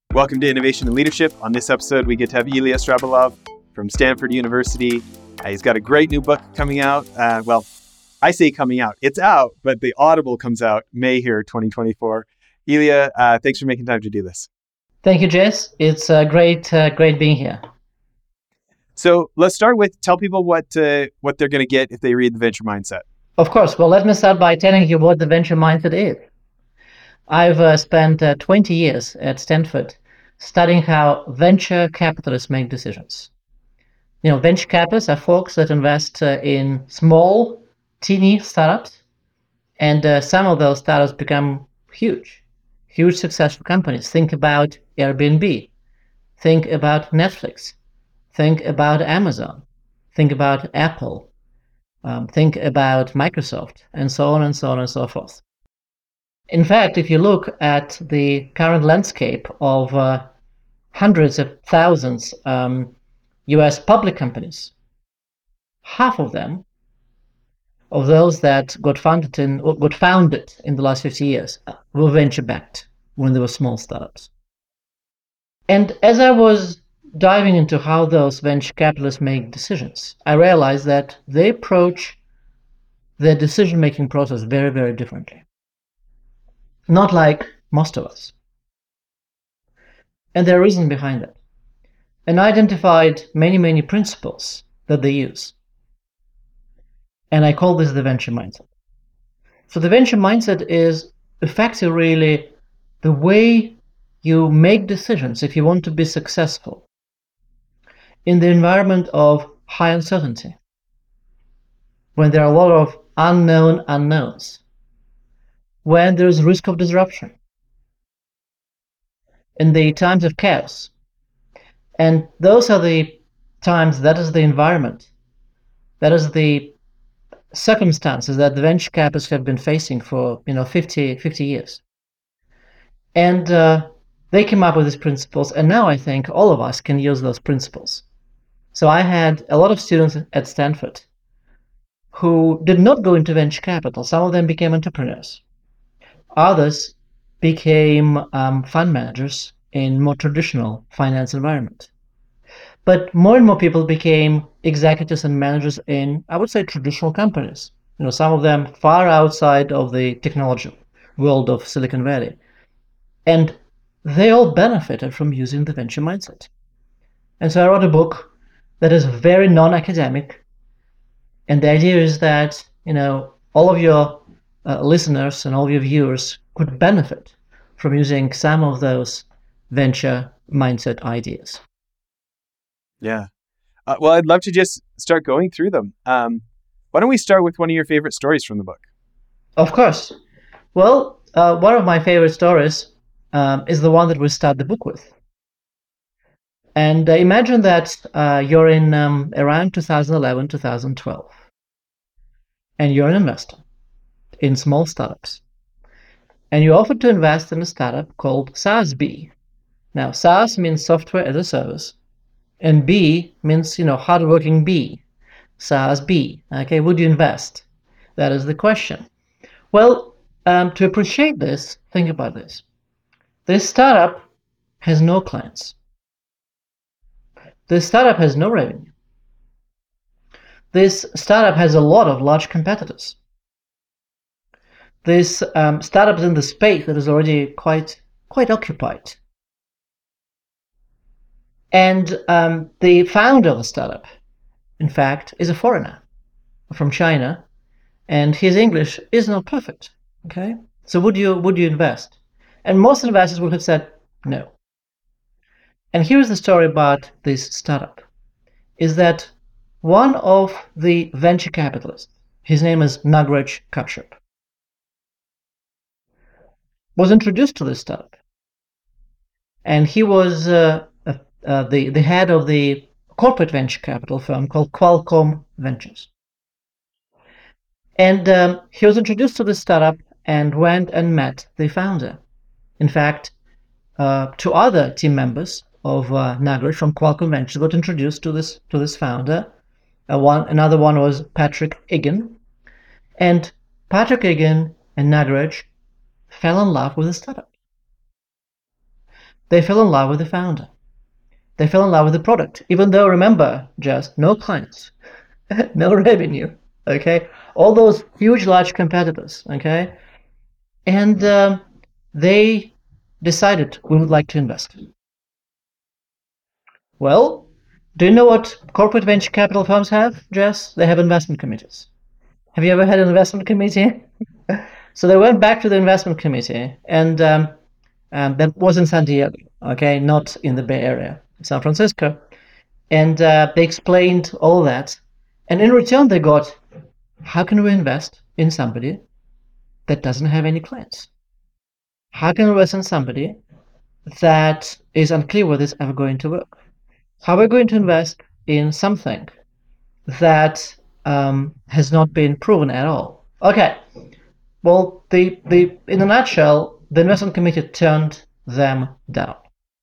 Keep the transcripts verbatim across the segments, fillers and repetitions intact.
Welcome to Innovation and Leadership. On this episode, we get to have Ilya Strabalov from Stanford University. Uh, he's got a great new book coming out. Uh, well, I say coming out. It's out, but the Audible comes out May here, twenty twenty-four. Ilya, uh, thanks for making time to do this. Thank you, Jess. It's uh, great, uh, great being here. So let's start with tell people what uh, what they're going to get if they read The Venture Mindset. Of course. Well, let me start by telling you what the venture mindset is. I've uh, spent uh, twenty years at Stanford studying how venture capitalists make decisions. You know, venture capitalists are folks that invest uh, in small, teeny startups, and uh, some of those startups become huge, huge successful companies. Think about Airbnb. Think about Netflix. Think about Amazon. Think about Apple. Um, think about Microsoft, and so on and so on and so forth. In fact, if you look at the current landscape of uh, hundreds of thousands um, U S public companies, half of them, of those that got founded in got founded in the last fifty years, were venture backed when they were small startups. And as I was diving into how those venture capitalists make decisions, I realized that they approach their decision making process very, very differently. Not like most of us. And there are reasons behind that. And I identified many, many principles that they use. And I call this the venture mindset. So the venture mindset is effectively really the way you make decisions if you want to be successful in the environment of high uncertainty, when there are a lot of unknown unknowns, when there is risk of disruption, in the times of chaos. And those are the times, that is the environment, that is the circumstances that the venture capitalists have been facing for, you know, fifty, fifty years. And uh, they came up with these principles, and now I think all of us can use those principles. So I had a lot of students at Stanford who did not go into venture capital. Some of them became entrepreneurs. Others became um, fund managers in more traditional finance environment. But more and more people became executives and managers in, I would say, traditional companies. You know, some of them far outside of the technology world of Silicon Valley. And they all benefited from using the venture mindset. And so I wrote a book that is very non-academic. And the idea is that, you know, all of your uh, listeners and all of your viewers could benefit from using some of those venture mindset ideas. Yeah. Uh, well, I'd love to just start going through them. Um, why don't we start with one of your favorite stories from the book? Of course. Well, uh, one of my favorite stories um, is the one that we start the book with. And uh, imagine that uh, you're in um, around two thousand eleven, two thousand twelve, and you're an investor in small startups. And you're offered to invest in a startup called SaaS B. Now, SaaS means software as a service, and B means, you know, hardworking B, SaaS B. Okay, would you invest? That is the question. Well, um, to appreciate this, think about this. This startup has no clients. This startup has no revenue. This startup has a lot of large competitors. This um, startup is in the space that is already quite quite occupied. And um, the founder of the startup, in fact, is a foreigner from China, and his English is not perfect. Okay, so would you would you invest? And most investors would have said no. And here's the story about this startup: is that one of the venture capitalists, his name is Nagraj Kashyap, was introduced to this startup, and he was uh, uh, uh, the the head of the corporate venture capital firm called Qualcomm Ventures. And um, he was introduced to this startup and went and met the founder. In fact, uh, two other team members of uh, Nagraj from Qualcomm Ventures got introduced to this to this founder. Uh, one another one was Patrick Egan, and Patrick Egan and Nagraj fell in love with the startup. they fell in love with the founder. They fell in love with the product, even though, remember, just no clients, no revenue, okay? All those huge, large competitors, okay? And um, they decided we would like to invest. Well, do you know what corporate venture capital firms have, Jess? They have investment committees. Have you ever had an investment committee? So they went back to the investment committee, and um, um, that was in San Diego, okay, not in the Bay Area, San Francisco. And uh, they explained all that. And in return, they got, how can we invest in somebody that doesn't have any clients? How can we invest in somebody that is unclear whether it's ever going to work? How are we going to invest in something that um, has not been proven at all? Okay. Well, the, the, in a nutshell, the investment committee turned them down.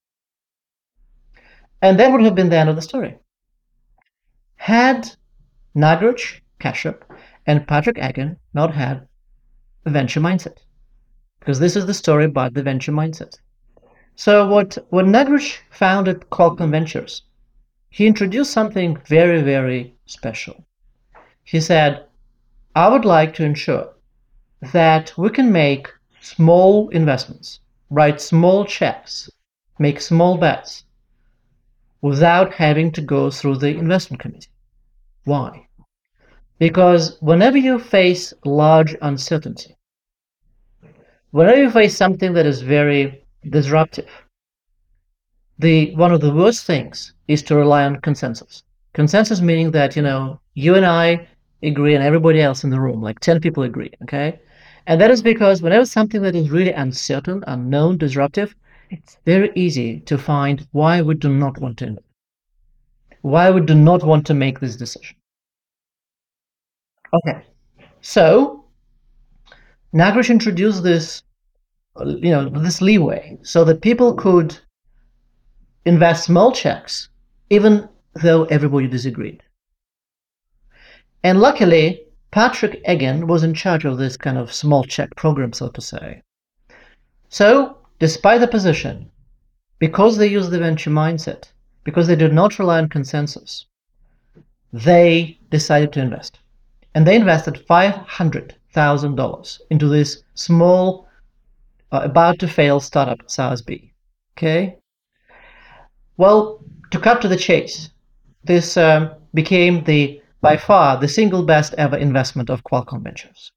And that would have been the end of the story. Had Nagraj Kashyap and Patrick Egan not had a venture mindset, because this is the story about the venture mindset. So what, when Nagraj founded Qualcomm Ventures, he introduced something very, very special. He said, I would like to ensure that we can make small investments, write small checks, make small bets, without having to go through the investment committee. Why? Because whenever you face large uncertainty, whenever you face something that is very disruptive, the one of the worst things is to rely on consensus. Consensus meaning that, you know, you and I agree and everybody else in the room, like ten people agree, okay? And that is because whenever something that is really uncertain, unknown, disruptive, it's very easy to find why we do not want to invest, why we do not want to make this decision. Okay, so Nagraj introduced this, you know, this leeway so that people could invest small checks, even though everybody disagreed. And luckily, Patrick Egan was in charge of this kind of small check program, so to say. So, despite the position, because they used the venture mindset, because they did not rely on consensus, they decided to invest. And they invested five hundred thousand dollars into this small, uh, about-to-fail startup, SARS-B. Okay? Well, to cut to the chase, this um, became the by far the single best ever investment of Qualcomm Ventures.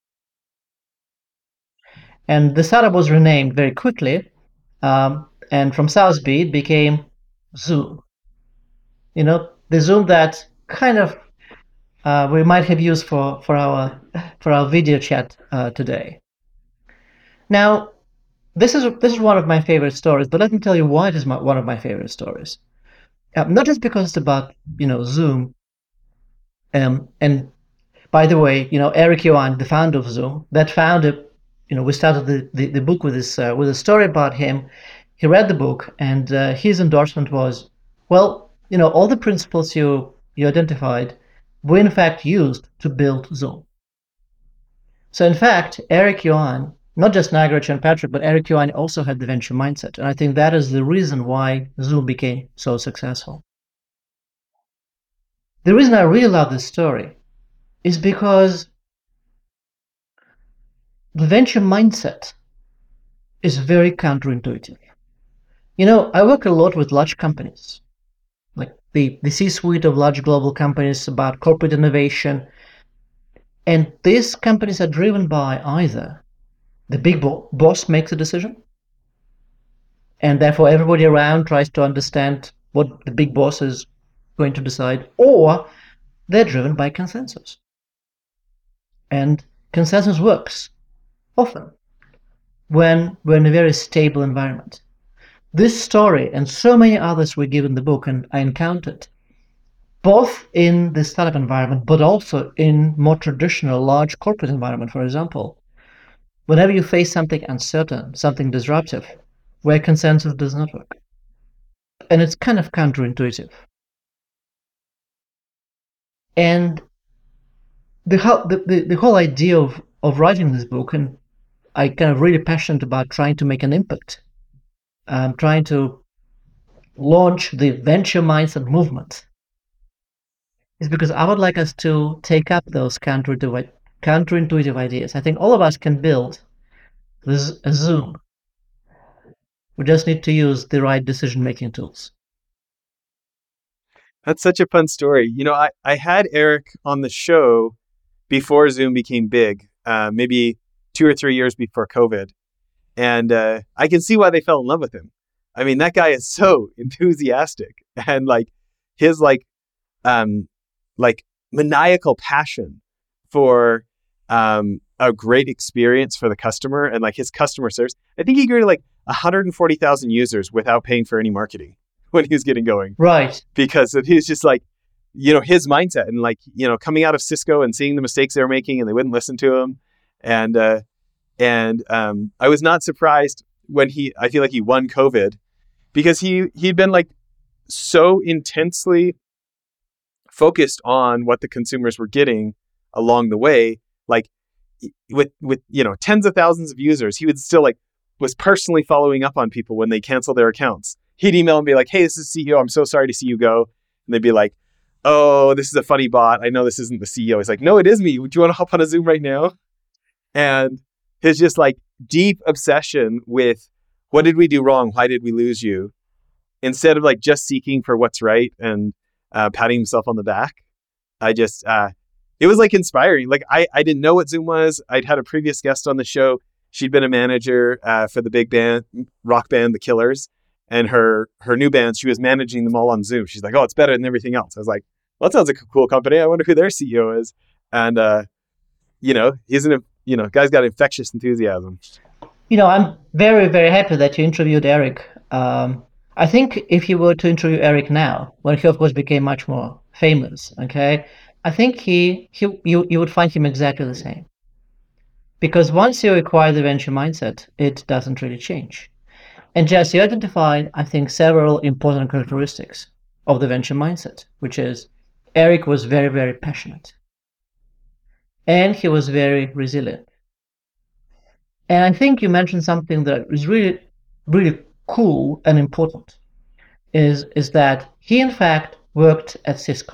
And the startup was renamed very quickly, um, and from SARS-B it became Zoom. You know, the Zoom that kind of uh, we might have used for, for our for our video chat uh, today. Now, this is this is one of my favorite stories, but let me tell you why it is my, one of my favorite stories. Uh, not just because it's about, you know, Zoom. Um, and by the way, you know, Eric Yuan, the founder of Zoom, that founder, you know, we started the, the, the book with this uh, with a story about him. He read the book, and uh, his endorsement was, well, you know, all the principles you you identified were in fact used to build Zoom. So in fact, Eric Yuan, not just Nagraj and Patrick, but Eric Yuan also had the venture mindset, and I think that is the reason why Zoom became so successful. The reason I really love this story is because the venture mindset is very counterintuitive. You know, I work a lot with large companies, like the, the C-suite of large global companies about corporate innovation. And these companies are driven by either the big bo- boss makes a decision, and therefore everybody around tries to understand what the big boss is going to decide, or they're driven by consensus. And consensus works often when we're in a very stable environment. This story and so many others we give in the book, and I encountered both in the startup environment, but also in more traditional large corporate environment, for example. Whenever you face something uncertain, something disruptive, where consensus does not work. And it's kind of counterintuitive. And the whole, the, the, the whole idea of, of writing this book, and I kind of really passionate about trying to make an impact, um, trying to launch the venture mindset movement is because I would like us to take up those counterintuitive, counterintuitive ideas. I think all of us can build this a Zoom. We just need to use the right decision-making tools. That's such a fun story. You know, I, I had Eric on the show before Zoom became big, uh, maybe two or three years before COVID. And uh, I can see why they fell in love with him. I mean, that guy is so enthusiastic, and like his like um like maniacal passion for um a great experience for the customer, and like his customer service. I think he grew to like one hundred forty thousand users without paying for any marketing when he was getting going. Right. Because of his just like, you know, his mindset, and like, you know, coming out of Cisco and seeing the mistakes they were making and they wouldn't listen to him. And uh And um, I was not surprised when he, I feel like he won COVID, because he, he'd been like so intensely focused on what the consumers were getting along the way. Like with, with, you know, tens of thousands of users, he would still like, was personally following up on people when they cancel their accounts. He'd email and be like, hey, this is the C E O. I'm so sorry to see you go. And they'd be like, oh, this is a funny bot. I know this isn't the C E O. He's like, no, it is me. Would you want to hop on a Zoom right now? And his just like deep obsession with what did we do wrong? Why did we lose you? Instead of like just seeking for what's right and uh, patting himself on the back. I just, uh, it was like inspiring. Like I, I didn't know what Zoom was. I'd had a previous guest on the show. She'd been a manager uh, for the big band, rock band, The Killers. And her, her new bands, she was managing them all on Zoom. She's like, oh, it's better than everything else. I was like, well, that sounds like a cool company. I wonder who their C E O is. And, uh, you know, he's an You know, guy's got infectious enthusiasm. You know, I'm very, very happy that you interviewed Eric. Um, I think if you were to interview Eric now, when he of course became much more famous, okay, I think he, he you, you would find him exactly the same. Because once you acquire the venture mindset, it doesn't really change. And Jess, you identified, I think, several important characteristics of the venture mindset, which is Eric was very, very passionate. And he was very resilient. And I think you mentioned something that is really, really cool and important, is, is that he, in fact, worked at Cisco.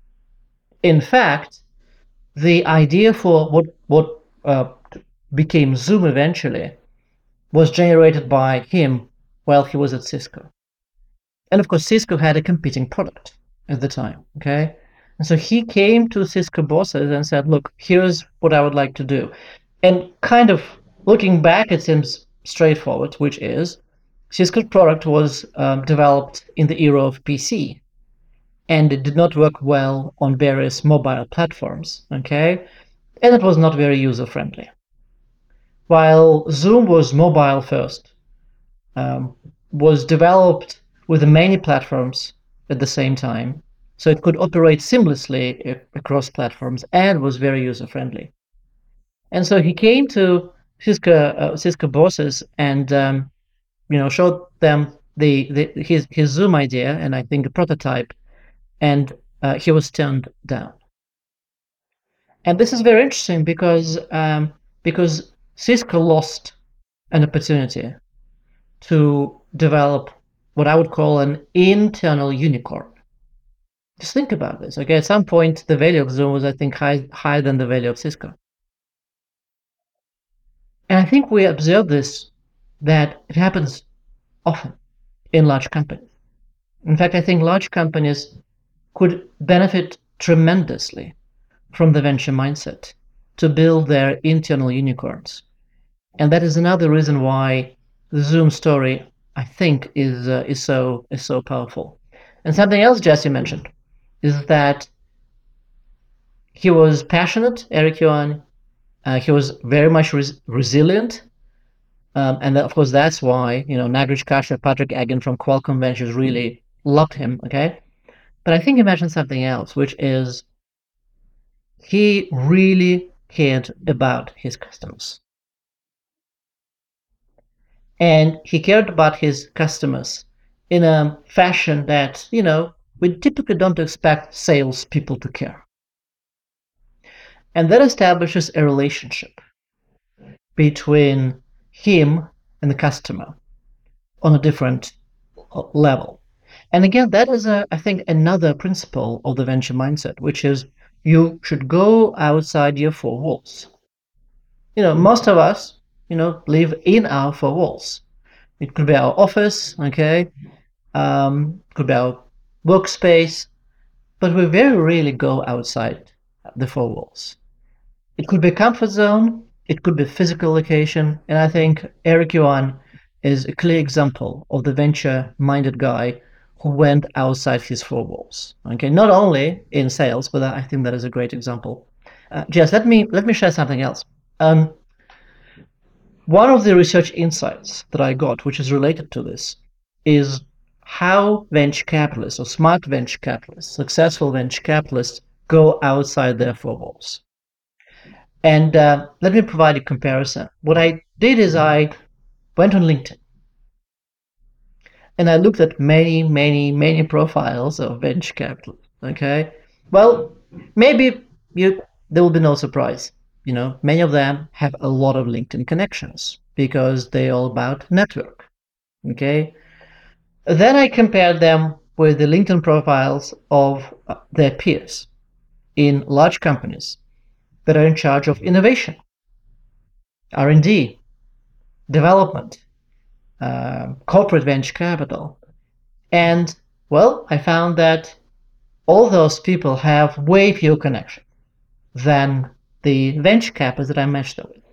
In fact, the idea for what, what uh, became Zoom eventually was generated by him while he was at Cisco. And of course, Cisco had a competing product at the time, okay? And so he came to Cisco bosses and said, look, here's what I would like to do. And kind of looking back, it seems straightforward, which is Cisco's product was um, developed in the era of P C, and it did not work well on various mobile platforms, okay? And it was not very user-friendly. While Zoom was mobile first, um, was developed with many platforms at the same time, so it could operate seamlessly across platforms and was very user-friendly. And so he came to Cisco, uh, Cisco bosses and um, you know, showed them the, the his his Zoom idea, and I think a prototype, and uh, he was turned down. And this is very interesting because um, because Cisco lost an opportunity to develop what I would call an internal unicorn. Just think about this. Okay, at some point, the value of Zoom was, I think, high, higher than the value of Cisco. And I think we observe this, that it happens often in large companies. In fact, I think large companies could benefit tremendously from the venture mindset to build their internal unicorns. And that is another reason why the Zoom story, I think, is uh, is so is so powerful. And something else Jesse mentioned is that he was passionate, Eric Yuan. Uh, he was very much res- resilient. Um, and of course, that's why, you know, Nagraj Kashyap, Patrick Agin from Qualcomm Ventures really loved him, okay? But I think he mentioned something else, which is he really cared about his customers. And he cared about his customers in a fashion that, you know, we typically don't expect salespeople to care. And that establishes a relationship between him and the customer on a different level. And again, that is, a, I think, another principle of the venture mindset, which is you should go outside your four walls. You know, most of us, you know, live in our four walls. It could be our office, okay? Um, it could be our workspace, but we very rarely go outside the four walls. It could be a comfort zone, it could be a physical location, and I think Eric Yuan is a clear example of the venture-minded guy who went outside his four walls. Okay, not only in sales, but I think that is a great example. Uh, Jess, let me let me share something else. Um, one of the research insights that I got, which is related to this, is how venture capitalists or smart venture capitalists, successful venture capitalists, go outside their four walls. And uh, let me provide a comparison. What I did is I went on LinkedIn and I looked at many, many, many profiles of venture capitalists. Okay, well, maybe you there will be no surprise. You know, many of them have a lot of LinkedIn connections because they're all about network. Okay, then I compared them with the LinkedIn profiles of their peers in large companies that are in charge of innovation, R and D, development, uh, corporate venture capital. And, well, I found that all those people have way fewer connections than the venture capitalists that I matched them with.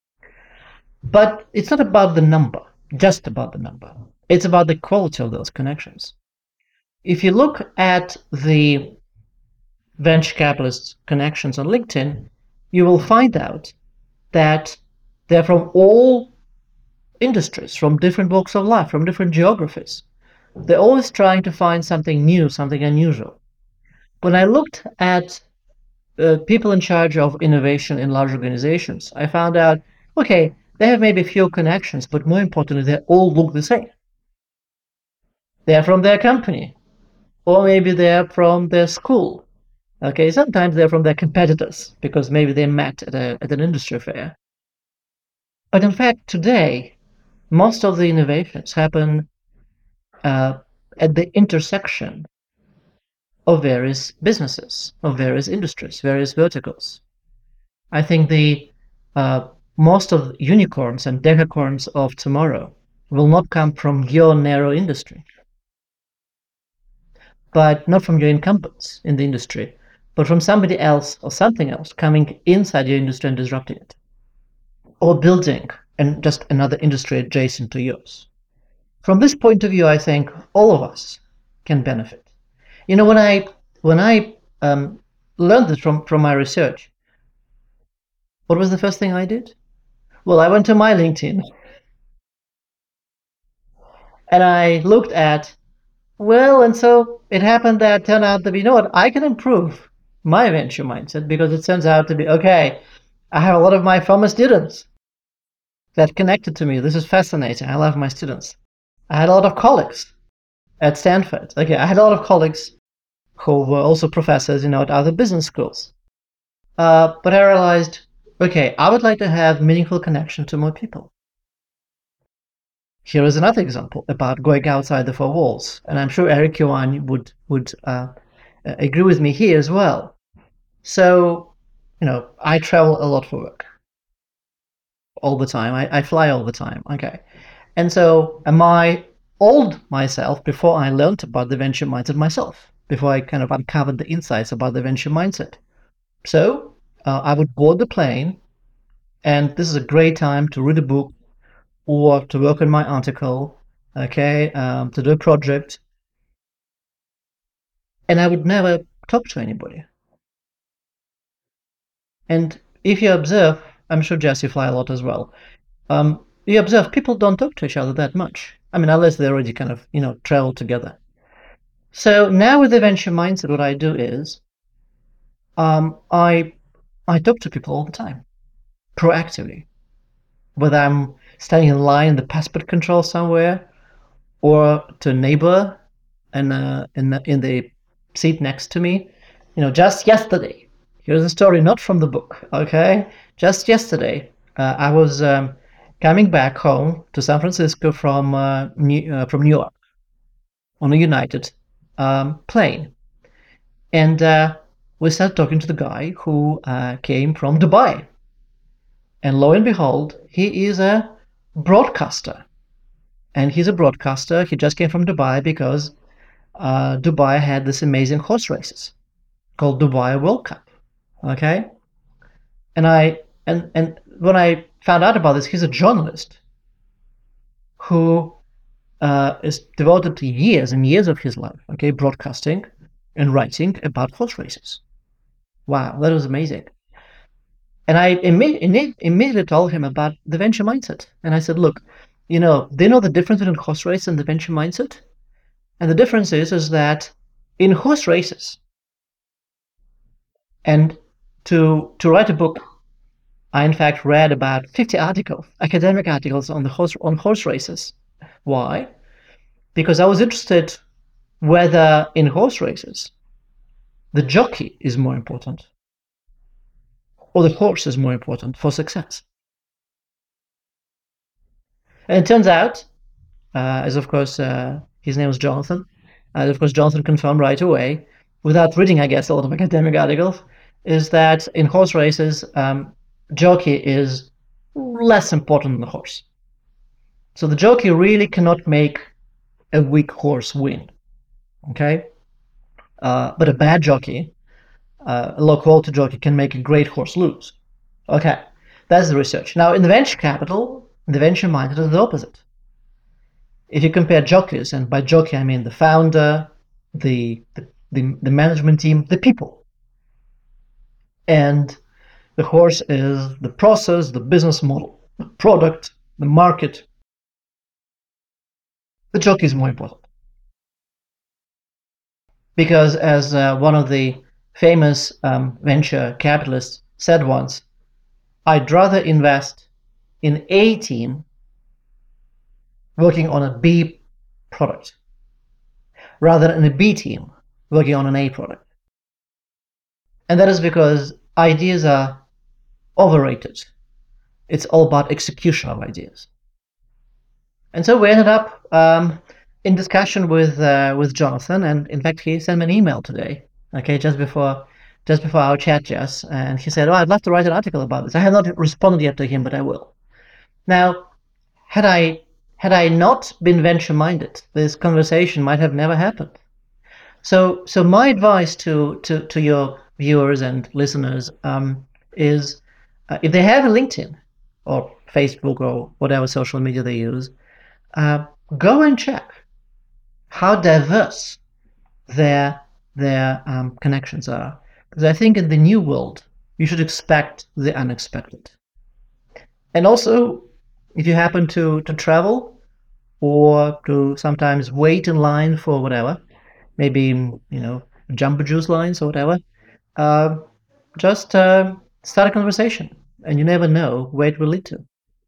But it's not about the number, just about the number. It's about the quality of those connections. If you look at the venture capitalist connections on LinkedIn, you will find out that they're from all industries, from different walks of life, from different geographies. They're always trying to find something new, something unusual. When I looked at uh, people in charge of innovation in large organizations, I found out, okay, they have maybe few connections, but more importantly, they all look the same. They're from their company, or maybe they're from their school. Okay, sometimes they're from their competitors because maybe they met at, a, at an industry fair. But in fact, today, most of the innovations happen uh, at the intersection of various businesses, of various industries, various verticals. I think the uh, most of the unicorns and decacorns of tomorrow will not come from your narrow industry, but not from your incumbents in the industry, but from somebody else or something else coming inside your industry and disrupting it, or building and just another industry adjacent to yours. From this point of view, I think all of us can benefit. You know, when I when I um, learned this from, from my research, what was the first thing I did? Well, I went to my LinkedIn and I looked at, well, and so it happened that turned out to be, you know what, I can improve my venture mindset because it turns out to be, okay, I have a lot of my former students that connected to me. This is fascinating. I love my students. I had a lot of colleagues at Stanford. Okay, I had a lot of colleagues who were also professors, you know, at other business schools. Uh, but I realized, okay, I would like to have meaningful connection to more people. Here is another example about going outside the four walls, and I'm sure Eric Yuan would would uh, agree with me here as well. So, you know, I travel a lot for work, all the time. I, I fly all the time. Okay, and so my old myself, before I learned about the venture mindset myself, before I kind of uncovered the insights about the venture mindset. So uh, I would board the plane, and this is a great time to read a book or to work on my article, okay, um, to do a project. And I would never talk to anybody. And if you observe, I'm sure Jess, you fly a lot as well, um, you observe people don't talk to each other that much. I mean, unless they already kind of, you know, travel together. So now with the venture mindset, what I do is um, I I talk to people all the time, proactively. Whether I'm standing in line in the passport control somewhere, or to a neighbor and uh, in the, in the seat next to me. You know, just yesterday, here's a story not from the book, okay? Just yesterday, uh, I was um, coming back home to San Francisco from uh, New, uh, from New York. on a United um, plane. And uh, we started talking to the guy who uh, came from Dubai. And lo and behold, he is a broadcaster. And he's a broadcaster. He just came from Dubai because uh, Dubai had this amazing horse races called Dubai World Cup. Okay? And I and and when I found out about this, he's a journalist who uh, is devoted to years and years of his life, okay, broadcasting and writing about horse races. Wow, that was amazing. And I imme- immediately told him about the venture mindset. And I said, look, you know, do you know the difference between horse race and the venture mindset? And the difference is, is that in horse races, and to to write a book, I in fact read about fifty articles, academic articles on the horse on horse races. Why? Because I was interested whether in horse races the jockey is more important or the horse is more important for success. And it turns out, uh, as of course uh, his name was Jonathan, uh, of course Jonathan confirmed right away, without reading, I guess, a lot of academic articles, is that in horse races, um, jockey is less important than the horse. So the jockey really cannot make a weak horse win, okay? Uh, but a bad jockey, uh, a low-quality jockey, can make a great horse lose. Okay, that's the research. Now, in the venture capital, in the venture mindset is the opposite. If you compare jockeys, and by jockey I mean the founder, the the, the, the management team, the people, and the horse is the process, the business model, the product, the market. The jockey is more important. Because as uh, one of the famous um, venture capitalists said once, I'd rather invest in A team working on a B product rather than in a B team working on an A product. And that is because ideas are overrated. It's all about execution of ideas. And so we ended up um, in discussion with uh, with Jonathan, and in fact he sent me an email today, okay, just before just before our chat, Jess, and he said, oh, I'd love to write an article about this. I have not responded yet to him, but I will. Now, had I had I not been venture-minded, this conversation might have never happened. So so my advice to to, to your viewers and listeners um, is uh, if they have a LinkedIn or Facebook or whatever social media they use, uh, go and check how diverse their their um, connections are. Because I think in the new world, you should expect the unexpected. And also, if you happen to, to travel or to sometimes wait in line for whatever, maybe, you know, Jumbo Juice lines or whatever, uh, just uh, start a conversation. And you never know where it will lead to.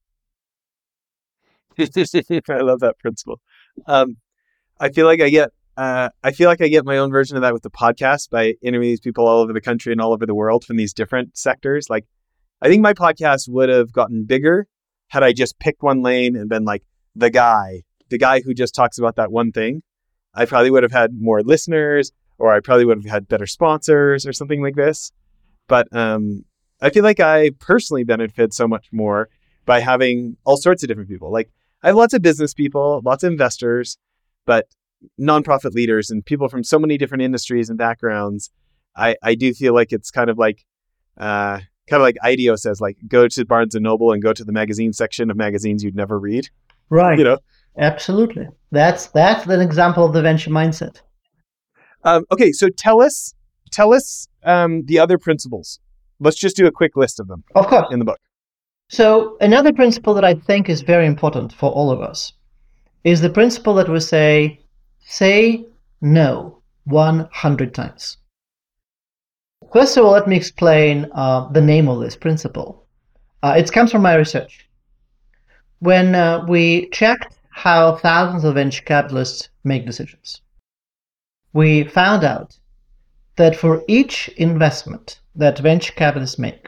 I love that principle. Um, I feel like I get uh, I feel like I get my own version of that with the podcast by interviewing these people all over the country and all over the world from these different sectors. Like, I think my podcast would have gotten bigger had I just picked one lane and been like the guy, the guy who just talks about that one thing. I probably would have had more listeners, or I probably would have had better sponsors or something like this. But um, I feel like I personally benefited so much more by having all sorts of different people. Like, I have lots of business people, lots of investors, but nonprofit leaders and people from so many different industries and backgrounds. I, I do feel like it's kind of like, uh, kind of like IDEO says, like, go to Barnes and Noble and go to the magazine section of magazines you'd never read. Right. You know? Absolutely. That's that's an example of the venture mindset. Um, okay, so tell us, tell us um, the other principles. Let's just do a quick list of them. Of course. In the book. So another principle that I think is very important for all of us is the principle that we say, say no one hundred times. First of all, let me explain uh, the name of this principle. Uh, it comes from my research. When uh, we checked how thousands of venture capitalists make decisions, we found out that for each investment that venture capitalists make,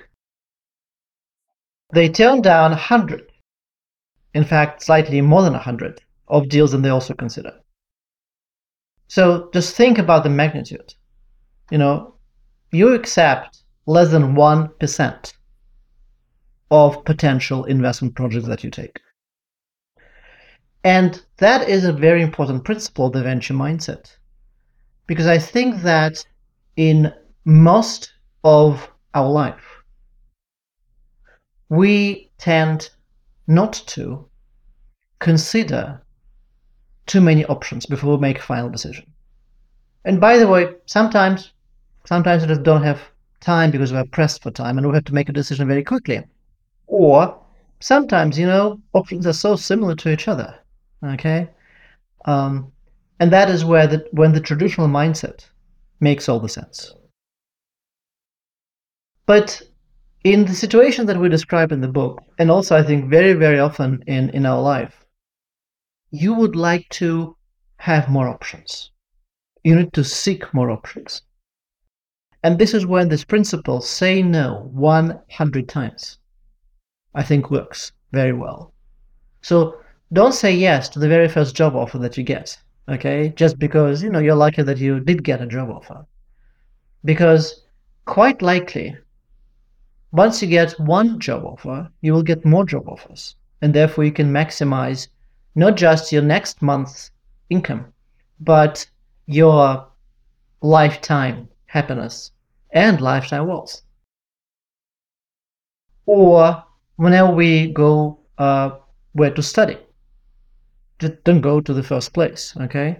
they turn down one hundred, in fact, slightly more than one hundred, of deals than they also consider. So just think about the magnitude. You know, you accept less than one percent of potential investment projects that you take. And that is a very important principle of the venture mindset. Because I think that in most of our life, we tend not to consider too many options before we make a final decision. And by the way, sometimes sometimes we just don't have time because we're pressed for time and we have to make a decision very quickly. Or sometimes, you know, options are so similar to each other. Okay? Um, and that is where the, when the traditional mindset makes all the sense. But in the situation that we describe in the book, and also I think very, very often in, in our life, you would like to have more options. You need to seek more options. And this is when this principle, say no one hundred times, I think works very well. So don't say yes to the very first job offer that you get, okay? Just because, you know, you're lucky that you did get a job offer. Because quite likely, once you get one job offer, you will get more job offers. And therefore you can maximize not just your next month's income, but your lifetime happiness and lifetime wealth. Or whenever we go uh, where to study, just don't go to the first place, okay?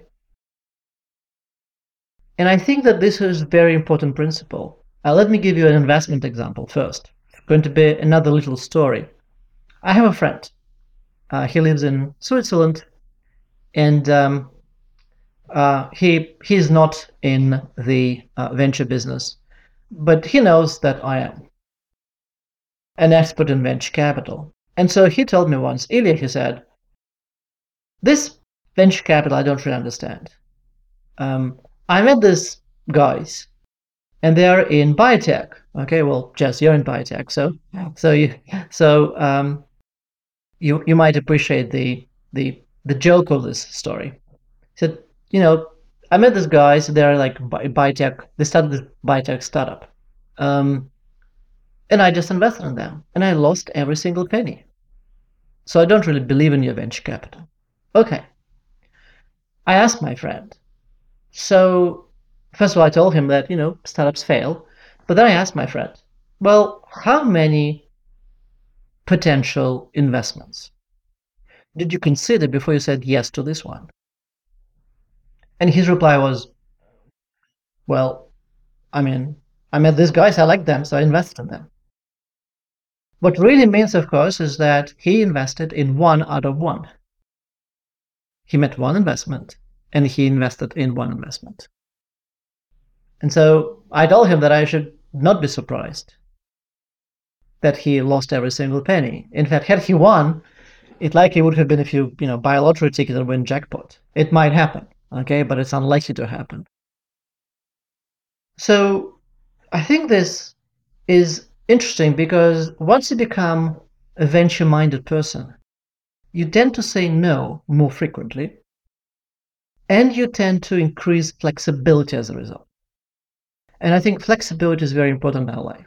And I think that this is a very important principle. Uh, let me give you an investment example first. It's going to be another little story. I have a friend. Uh, he lives in Switzerland, and um, uh, he he's not in the uh, venture business, but he knows that I am an expert in venture capital. And so he told me once, Ilya, he said, this venture capital I don't really understand. Um, I met these guys, and they're in biotech. Okay, well, Jess, you're in biotech, so so you so um, you you might appreciate the the the joke of this story. He said, you know, I met these guys. They're like bi- biotech. They started this biotech startup, um, and I just invested in them, and I lost every single penny. So I don't really believe in your venture capital. Okay. I asked my friend. So first of all, I told him that, you know, startups fail. But then I asked my friend, well, how many potential investments did you consider before you said yes to this one? And his reply was, well, I mean, I met these guys, I like them, so I invested in them. What really means, of course, is that he invested in one out of one. He met one investment, and he invested in one investment. And so I told him that I should not be surprised that he lost every single penny. In fact, had he won, it likely would have been if you, you know, buy a lottery ticket and win jackpot. It might happen, okay, but it's unlikely to happen. So I think this is interesting because once you become a venture-minded person, you tend to say no more frequently, and you tend to increase flexibility as a result. And I think flexibility is very important in our life.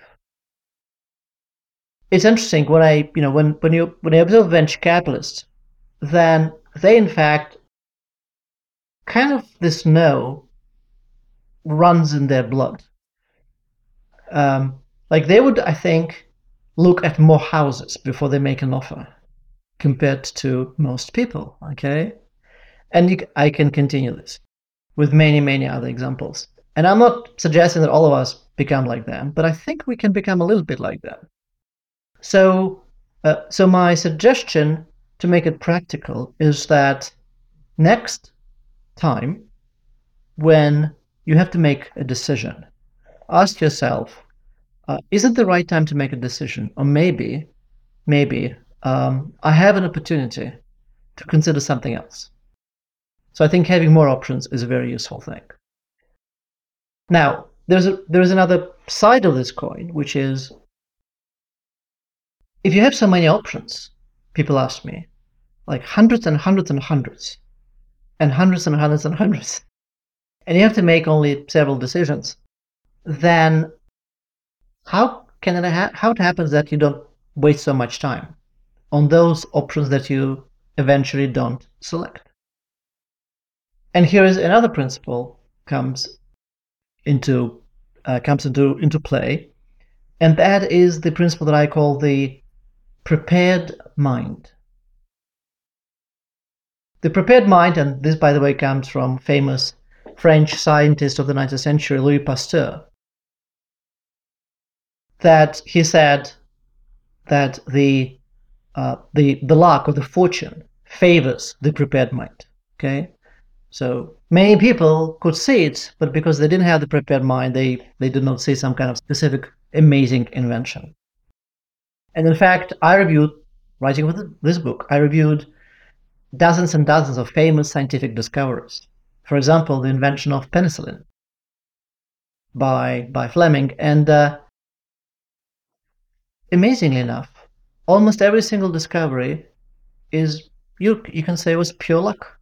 It's interesting when I, you know, when, when you when I observe venture capitalists, then they in fact kind of this no runs in their blood. Um, like they would, I think, look at more houses before they make an offer compared to most people. Okay, and you, I can continue this with many many other examples. And I'm not suggesting that all of us become like them, but I think we can become a little bit like that. So, uh, so my suggestion to make it practical is that next time when you have to make a decision, ask yourself, uh, is it the right time to make a decision? Or maybe, maybe um, I have an opportunity to consider something else. So I think having more options is a very useful thing. Now, there's a, there's another side of this coin, which is if you have so many options, people ask me, like hundreds and hundreds and hundreds, and hundreds and hundreds and hundreds, and you have to make only several decisions, then how can it ha- how it happens that you don't waste so much time on those options that you eventually don't select? And here is another principle comes into uh, comes into into play, and that is the principle that I call the prepared mind. The prepared mind, and this, by the way, comes from famous French scientist of the nineteenth century, Louis Pasteur, that he said that the uh, the the luck or the fortune favors the prepared mind. Okay, so many people could see it, but because they didn't have the prepared mind, they they did not see some kind of specific amazing invention. And in fact, I reviewed, writing with this book, I reviewed dozens and dozens of famous scientific discoveries. For example, the invention of penicillin by by Fleming, and uh, amazingly enough, almost every single discovery is, you you can say, was pure luck.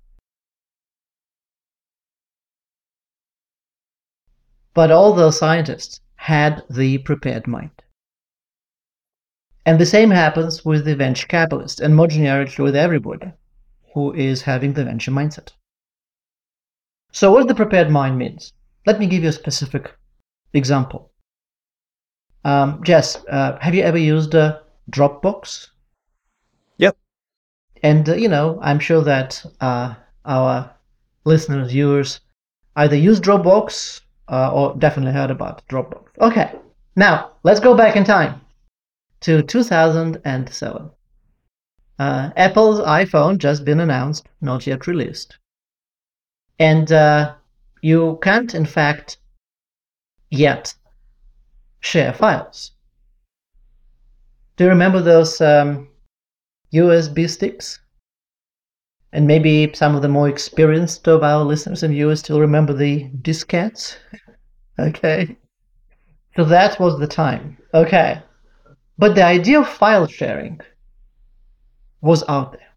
But all those scientists had the prepared mind. And the same happens with the venture capitalist, and more generically with everybody who is having the venture mindset. So what the prepared mind means? Let me give you a specific example. Um, Jess, uh, have you ever used uh, Dropbox? Yep. And, uh, you know, I'm sure that uh, our listeners, viewers, either use Dropbox uh, or definitely heard about Dropbox. Okay, now let's go back in time to two thousand seven. Uh, Apple's iPhone just been announced, not yet released. And uh, you can't, in fact, yet share files. Do you remember those um, U S B sticks? And maybe some of the more experienced of our listeners and viewers still remember the diskettes. Okay. So that was the time. Okay. But the idea of file sharing was out there.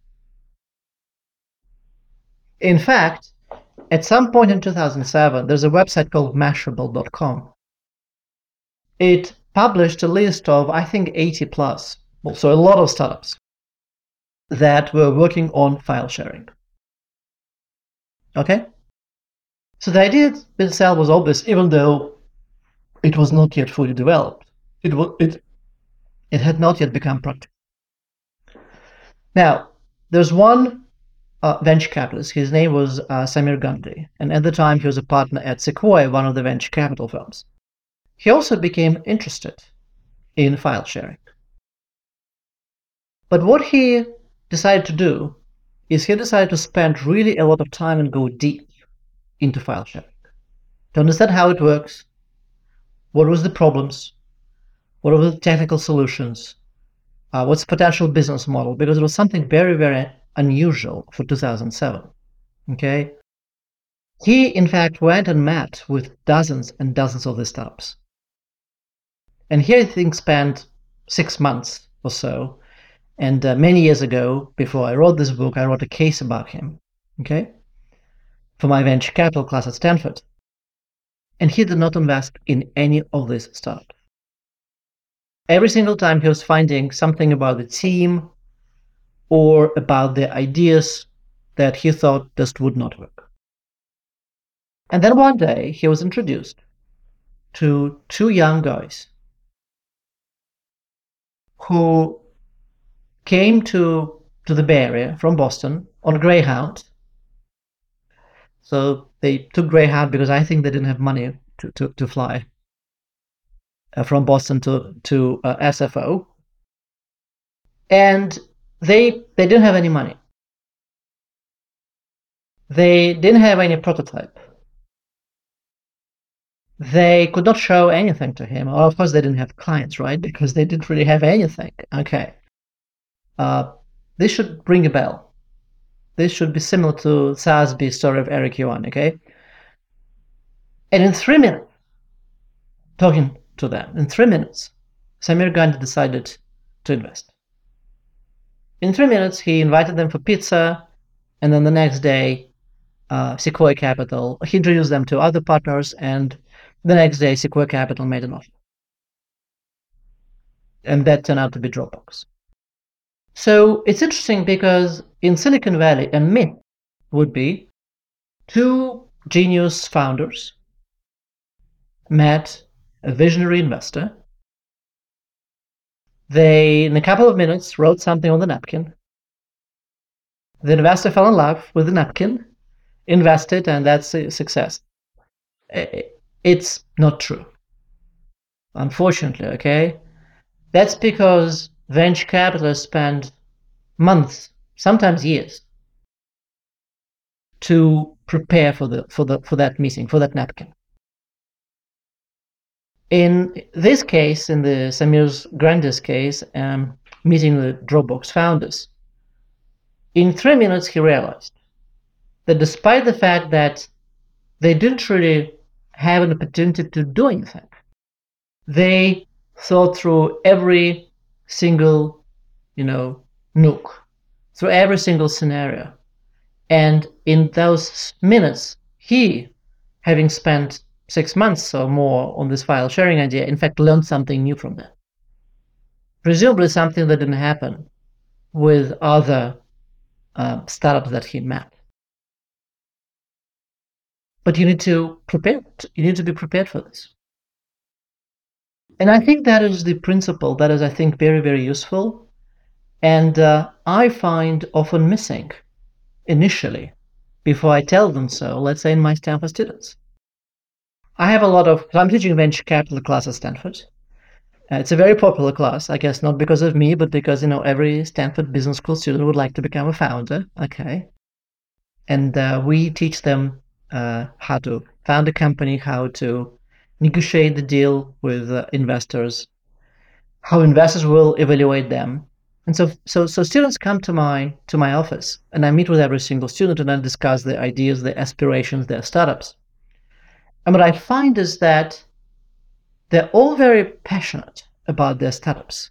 In fact, at some point in two thousand seven, there's a website called Mashable dot com. It published a list of, I think, eighty plus, so a lot of startups that were working on file sharing. Okay? So the idea itself was obvious, even though it was not yet fully developed. It was, it, it had not yet become practical. Now, there's one uh, venture capitalist. His name was uh, Samir Gandhi, and at the time he was a partner at Sequoia, one of the venture capital firms. He also became interested in file sharing. But what he decided to do is he decided to spend really a lot of time and go deep into file sharing, to understand how it works, what was the problems, what were the technical solutions, uh, what's the potential business model, because it was something very, very unusual for two thousand seven. Okay? He, in fact, went and met with dozens and dozens of the startups. And here I think spent six months or so. And uh, many years ago, before I wrote this book, I wrote a case about him, okay, for my venture capital class at Stanford. And he did not invest in any of these startups. Every single time he was finding something about the team or about the ideas that he thought just would not work. And then one day he was introduced to two young guys who came to, to the Bay Area from Boston on a Greyhound. So they took Greyhound because I think they didn't have money to, to, to fly uh, from Boston to, to uh, S F O. And they, they didn't have any money. They didn't have any prototype. They could not show anything to him. Well, of course, they didn't have clients, right? Because they didn't really have anything. Okay. Uh, this should ring a bell. This should be similar to SASB's story of Eric Yuan, okay? And in three minutes, talking to them, in three minutes, Samir Gandhi decided to invest. In three minutes, he invited them for pizza, and then the next day, uh, Sequoia Capital. He introduced them to other partners, and the next day, Sequoia Capital made an offer. And that turned out to be Dropbox. So it's interesting because in Silicon Valley, a myth would be two genius founders met a visionary investor. They, in a couple of minutes, wrote something on the napkin. The investor fell in love with the napkin, invested, and that's a success. It's not true, unfortunately, okay? That's because venture capitalists spend months, sometimes years, to prepare for the for the for that meeting, for that napkin. In this case, in the Samir Grandes case, um, meeting the Dropbox founders, in three minutes he realized that despite the fact that they didn't really have an opportunity to do anything, they thought through every single, you know, nook, through every single scenario. And in those minutes, he, having spent six months or more on this file sharing idea, in fact, learned something new from that. Presumably something that didn't happen with other uh, startups that he met. But you need to prepare. You need to be prepared for this. And I think that is the principle that is, I think, very, very useful. And uh, I find often missing initially, before I tell them so, let's say in my Stanford students. I have a lot of, I'm teaching venture capital class at Stanford. Uh, it's a very popular class, I guess, not because of me, but because, you know, every Stanford Business School student would like to become a founder. Okay. And uh, we teach them uh, how to found a company, how to negotiate the deal with uh, investors, how investors will evaluate them. And so, so, so students come to my to my office, and I meet with every single student, and I discuss their ideas, their aspirations, their startups. And what I find is that they're all very passionate about their startups,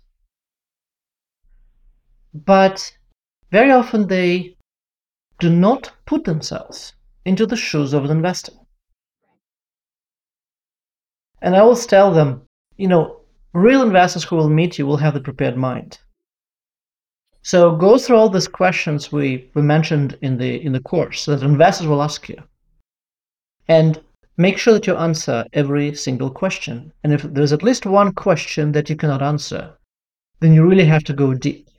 but very often they do not put themselves into the shoes of an investor. And I always tell them, you know, real investors who will meet you will have the prepared mind. So go through all these questions we, we mentioned in the in the course that investors will ask you. And make sure that you answer every single question. And if there's at least one question that you cannot answer, then you really have to go deep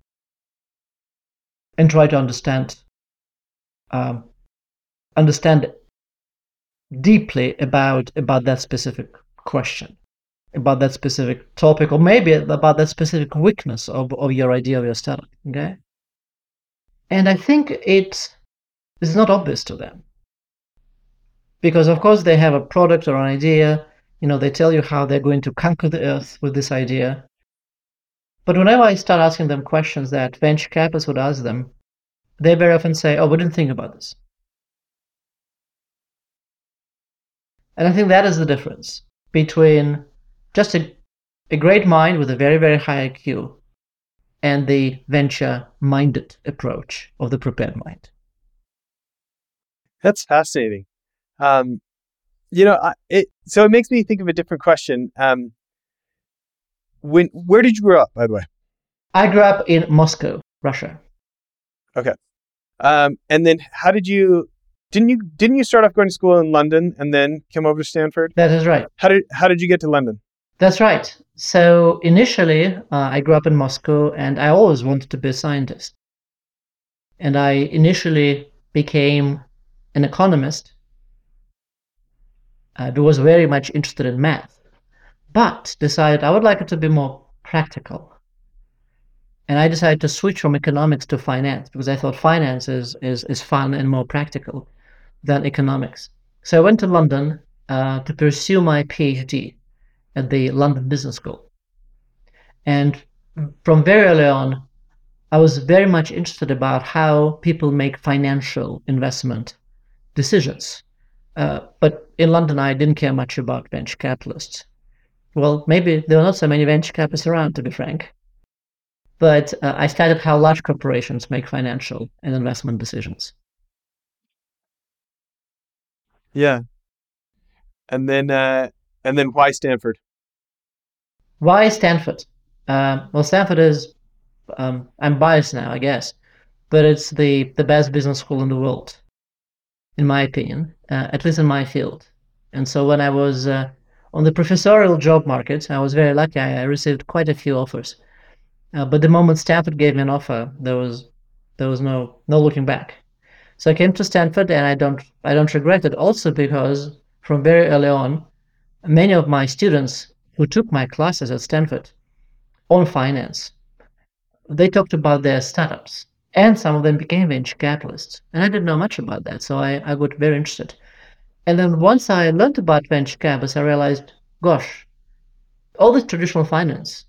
and try to understand um, understand deeply about about that specific question, about that specific topic, or maybe about that specific weakness of, of your idea of your startup. Okay? And I think it is not obvious to them. Because of course they have a product or an idea, you know, they tell you how they're going to conquer the earth with this idea. But whenever I start asking them questions that venture capitalists would ask them, they very often say, oh, we didn't think about this. And I think that is the difference between just a, a great mind with a very, very high I Q and the venture-minded approach of the prepared mind. That's fascinating. Um, you know, I, it so it makes me think of a different question. Um, when where did you grow up, by the way? I grew up in Moscow, Russia. Okay. Um, and then how did you? Didn't you didn't you start off going to school in London and then come over to Stanford? That is right. How did how did you get to London? That's right. So initially, uh, I grew up in Moscow, and I always wanted to be a scientist. And I initially became an economist. I was very much interested in math, but decided I would like it to be more practical. And I decided to switch from economics to finance because I thought finance is, is, is fun and more practical than economics. So I went to London uh, to pursue my PhD at the London Business School. And from very early on, I was very much interested about how people make financial investment decisions. Uh, but in London, I didn't care much about venture capitalists. Well, maybe there were not so many venture capitalists around, to be frank. But uh, I studied how large corporations make financial and investment decisions. Yeah. And then, uh, and then why Stanford? Why Stanford? Uh, well, Stanford is, um, I'm biased now, I guess, but it's the, the best business school in the world, in my opinion, uh, at least in my field. And so when I was uh, on the professorial job market, I was very lucky. I, I received quite a few offers. Uh, but the moment Stanford gave me an offer, there was there was no no looking back. So I came to Stanford, and I don't I don't regret it. Also because from very early on, many of my students who took my classes at Stanford on finance, they talked about their startups, and some of them became venture capitalists. And I didn't know much about that, so I, I got very interested. And then once I learned about venture capitalists, I realized, gosh, all this traditional finance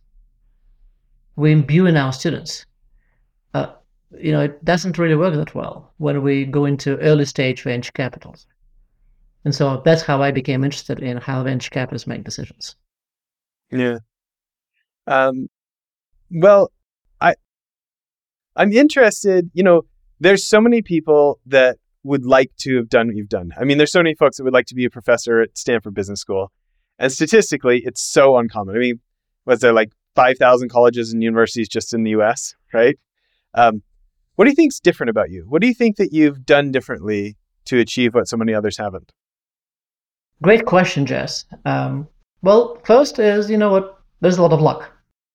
we imbue in our students, uh, you know, it doesn't really work that well when we go into early stage venture capitals. And so that's how I became interested in how venture capitalists make decisions. Yeah. Um, well, I, I'm interested, you know, there's so many people that would like to have done what you've done. I mean, there's so many folks that would like to be a professor at Stanford Business School. And statistically, it's so uncommon. I mean, was there like five thousand colleges and universities just in the U S, right? Um, what do you think's different about you? What do you think that you've done differently to achieve what so many others haven't? Great question, Jess. Um, well, first is, you know what, there's a lot of luck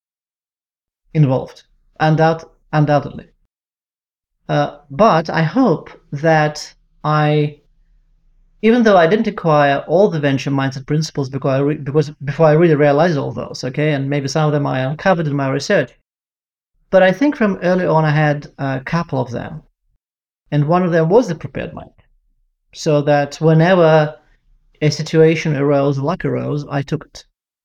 involved, undoubt- undoubtedly. Uh, but I hope that I, even though I didn't acquire all the venture mindset principles because, I re- because before I really realized all those, okay, and maybe some of them I uncovered in my research, but I think from early on I had a couple of them, and one of them was the prepared mind, so that whenever a situation arose, luck arose, I took it.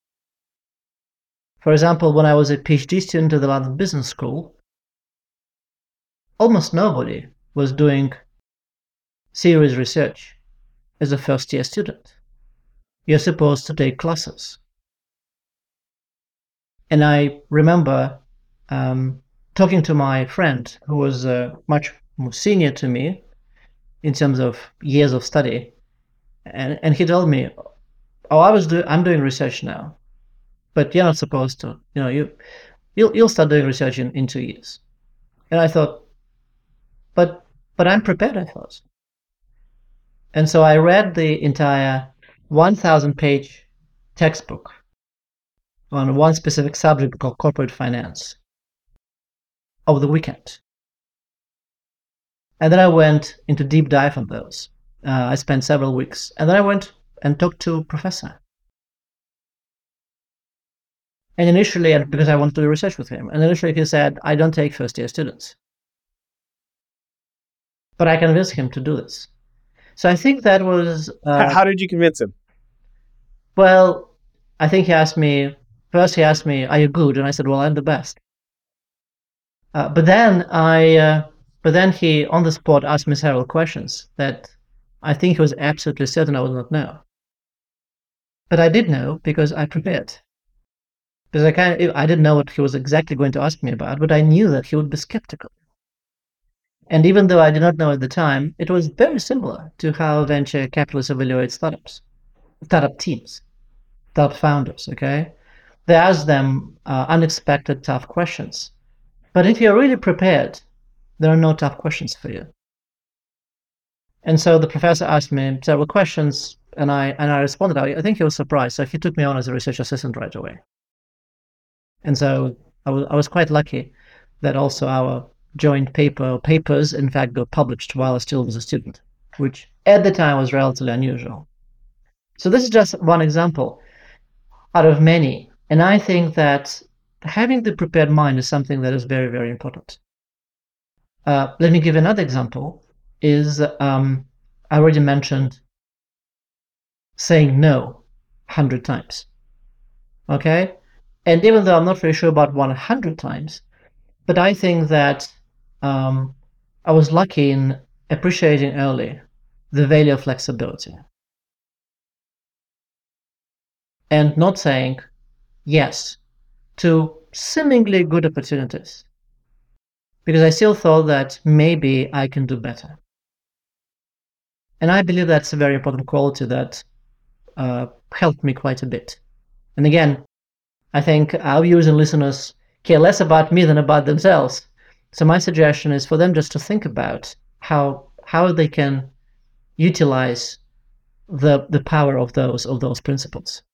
For example, when I was a PhD student at the London Business School, almost nobody was doing serious research as a first-year student. You're supposed to take classes. And I remember um, talking to my friend who was uh, much more senior to me in terms of years of study, and, and he told me, "Oh, I was do- I'm doing research now, but you're not supposed to. You know, you you'll you'll start doing research in, in two years." And I thought, but but I'm prepared, I thought. And so I read the entire one thousand page textbook on one specific subject called corporate finance over the weekend. And then I went into deep dive on those. Uh, I spent several weeks. And then I went and talked to a professor. And initially, and because I wanted to do research with him, and initially he said, I don't take first year students. But I convinced him to do this. So I think that was... Uh, how, how did you convince him? Well, I think he asked me, first he asked me, are you good? And I said, well, I'm the best. Uh, but then I, uh, but then he on the spot asked me several questions that I think he was absolutely certain I would not know. But I did know because I prepared. Because I kind of, I didn't know what he was exactly going to ask me about, but I knew that he would be skeptical. And even though I did not know at the time, it was very similar to how venture capitalists evaluate startups, startup teams, startup founders. Okay, they ask them uh, unexpected, tough questions. But if you're really prepared, there are no tough questions for you. And so the professor asked me several questions, and I and I responded. I, I think he was surprised, so he took me on as a research assistant right away. And so I was I was quite lucky that also our joint paper papers, in fact, got published while I still was a student, which at the time was relatively unusual. So this is just one example out of many. And I think that having the prepared mind is something that is very, very important. Uh, let me give another example. Is um, I already mentioned saying no a hundred times. Okay? And even though I'm not very sure about one hundred times, but I think that um, I was lucky in appreciating early the value of flexibility and not saying yes to seemingly good opportunities because I still thought that maybe I can do better. And I believe that's a very important quality that uh, helped me quite a bit. And again, I think our viewers and listeners care less about me than about themselves. So my suggestion is for them just to think about how how they can utilize the the power of those of those principles.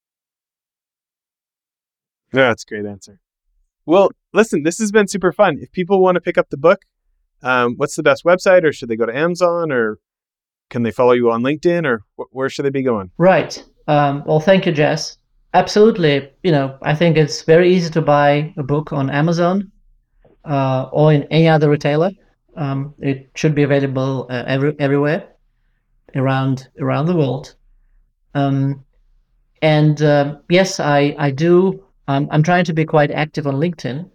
Yeah, that's a great answer. Well, listen, this has been super fun. If people want to pick up the book, um, what's the best website, or should they go to Amazon, or can they follow you on LinkedIn, or wh- where should they be going? Right. Um, well, thank you, Jess. Absolutely. You know, I think it's very easy to buy a book on Amazon uh, or in any other retailer. Um, it should be available uh, every, everywhere around around the world. Um, and uh, yes, I I do. Um, I'm trying to be quite active on LinkedIn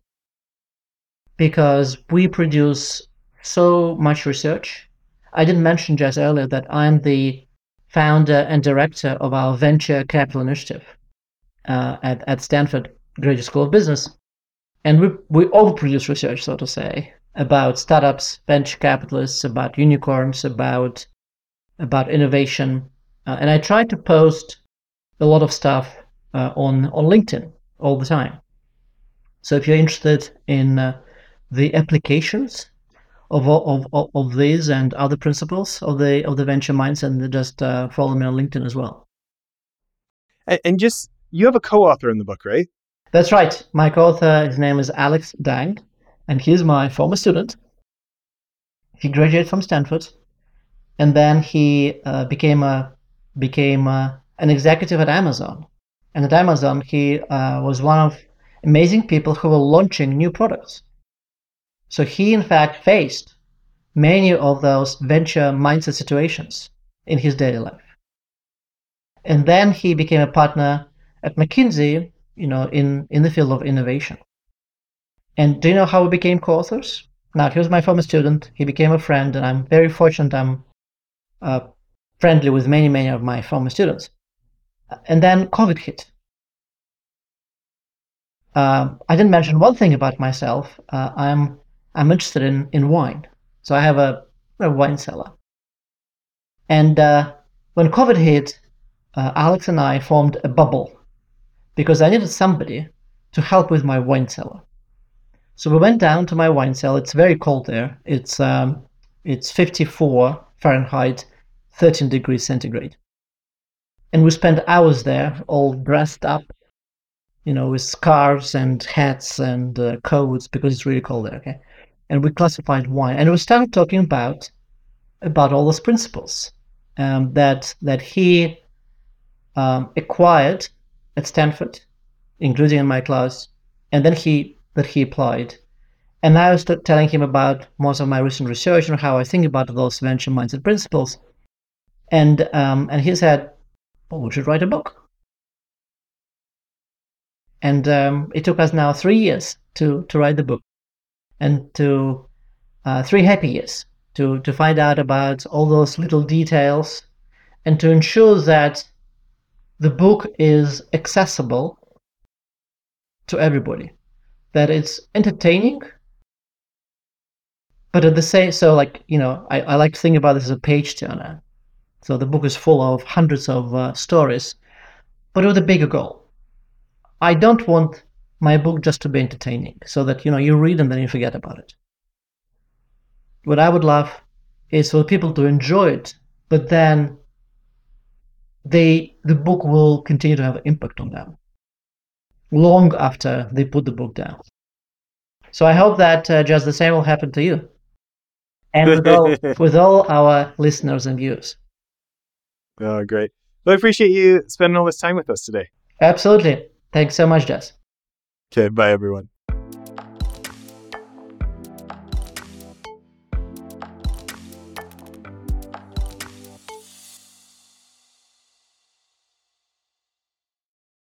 because we produce so much research. I didn't mention just earlier that I'm the founder and director of our venture capital initiative uh, at, at Stanford Graduate School of Business. And we, we all produce research, so to say, about startups, venture capitalists, about unicorns, about, about innovation. Uh, and I try to post a lot of stuff uh, on, on LinkedIn all the time. So if you're interested in uh, the applications of, of of of these and other principles of the of the venture mindset, and just uh, follow me on LinkedIn as well. And, and just, you have a co-author in the book, right? That's right. My co-author, his name is Alex Dang, and he's my former student. He graduated from Stanford, and then he uh, became a became a, an executive at Amazon. And at Amazon, he uh, was one of amazing people who were launching new products. So he, in fact, faced many of those venture mindset situations in his daily life. And then he became a partner at McKinsey, you know, in, in the field of innovation. And do you know how we became co-authors? Now, he was my former student. He became a friend, and I'm very fortunate I'm uh, friendly with many, many of my former students. And then COVID hit. Uh, I didn't mention one thing about myself. Uh, I'm I'm interested in, in wine. So I have a, a wine cellar. And uh, when COVID hit, uh, Alex and I formed a bubble because I needed somebody to help with my wine cellar. So we went down to my wine cellar. It's very cold there. It's um, it's fifty-four Fahrenheit, thirteen degrees centigrade. And we spent hours there, all dressed up, you know, with scarves and hats and uh, coats because it's really cold there. Okay, and we classified wine, and we started talking about about all those principles um, that that he um, acquired at Stanford, including in my class, and then he that he applied. And I was t- telling him about most of my recent research and how I think about those venture mindset principles. And um, and he said, "Well, we should write a book." And um, it took us now three years to, to write the book, and to uh, three happy years to, to find out about all those little details and to ensure that the book is accessible to everybody, that it's entertaining, but at the same, so like, you know, I, I like to think about this as a page turner. So the book is full of hundreds of uh, stories, but with a bigger goal. I don't want my book just to be entertaining so that, you know, you read and then you forget about it. What I would love is for people to enjoy it, but then they the book will continue to have an impact on them long after they put the book down. So I hope that uh, just the same will happen to you and with all, with all our listeners and viewers. Oh, great. Well, I appreciate you spending all this time with us today. Absolutely. Thanks so much, Jess. Okay, bye, everyone.